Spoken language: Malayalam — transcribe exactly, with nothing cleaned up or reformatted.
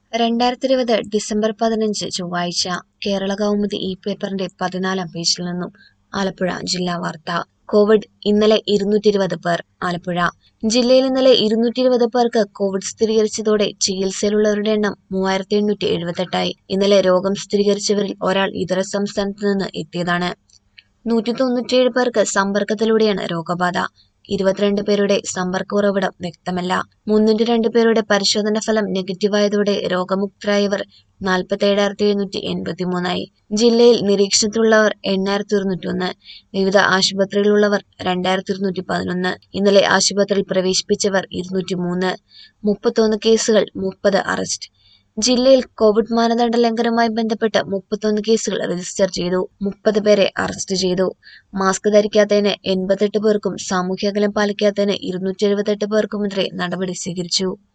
രണ്ടായിരത്തി ഇരുപത് ഡിസംബർ പതിനഞ്ച് ചൊവ്വാഴ്ച കേരള കൗമുദി ഈ പേപ്പറിന്റെ പതിനാലാം പേജിൽ നിന്നും ആലപ്പുഴ ജില്ലാ വാർത്ത. കോവിഡ് ഇന്നലെ ഇരുന്നൂറ്റി ഇരുപത് പേർ. ആലപ്പുഴ ജില്ലയിൽ ഇന്നലെ ഇരുന്നൂറ്റി ഇരുപത് പേർക്ക് കോവിഡ് സ്ഥിരീകരിച്ചതോടെ ചികിത്സയിലുള്ളവരുടെ എണ്ണം മൂവായിരത്തി എണ്ണൂറ്റി എഴുപത്തെട്ടായി. ഇന്നലെ രോഗം സ്ഥിരീകരിച്ചവരിൽ ഒരാൾ ഇതര സംസ്ഥാനത്ത് നിന്ന് എത്തിയതാണ്. നൂറ്റി തൊണ്ണൂറ്റിയേഴ് പേർക്ക് സമ്പർക്കത്തിലൂടെയാണ് രോഗബാധ. ഇരുപത്തിരണ്ട് പേരുടെ സമ്പർക്ക ഉറവിടം വ്യക്തമല്ല. മുന്നൂറ്റി രണ്ട് പേരുടെ പരിശോധനാ ഫലം നെഗറ്റീവായതോടെ രോഗമുക്തരായവർ നാൽപ്പത്തി ഏഴായിരത്തി എഴുന്നൂറ്റി എൺപത്തി മൂന്നായി. ജില്ലയിൽ നിരീക്ഷണത്തിലുള്ളവർ എണ്ണായിരത്തി ഒരുന്നൂറ്റി ഒന്ന്. വിവിധ ആശുപത്രികളിലുള്ളവർ രണ്ടായിരത്തി ഇരുന്നൂറ്റി പതിനൊന്ന്. ഇന്നലെ ആശുപത്രിയിൽ പ്രവേശിപ്പിച്ചവർ ഇരുന്നൂറ്റി മൂന്ന്. മുപ്പത്തൊന്ന് കേസുകൾ, മുപ്പത് അറസ്റ്റ്. ജില്ലയിൽ കോവിഡ് മാനദണ്ഡ ലംഘനവുമായി ബന്ധപ്പെട്ട് മുപ്പത്തൊന്ന് കേസുകൾ രജിസ്റ്റർ ചെയ്തു. മുപ്പത് പേരെ അറസ്റ്റ് ചെയ്തു. മാസ്ക് ധരിക്കാത്തതിന് എൺപത്തെട്ട് പേർക്കും സാമൂഹ്യ അകലം പാലിക്കാത്തതിന് ഇരുന്നൂറ്റി എഴുപത്തെട്ട് പേർക്കുമെതിരെ നടപടി സ്വീകരിച്ചു.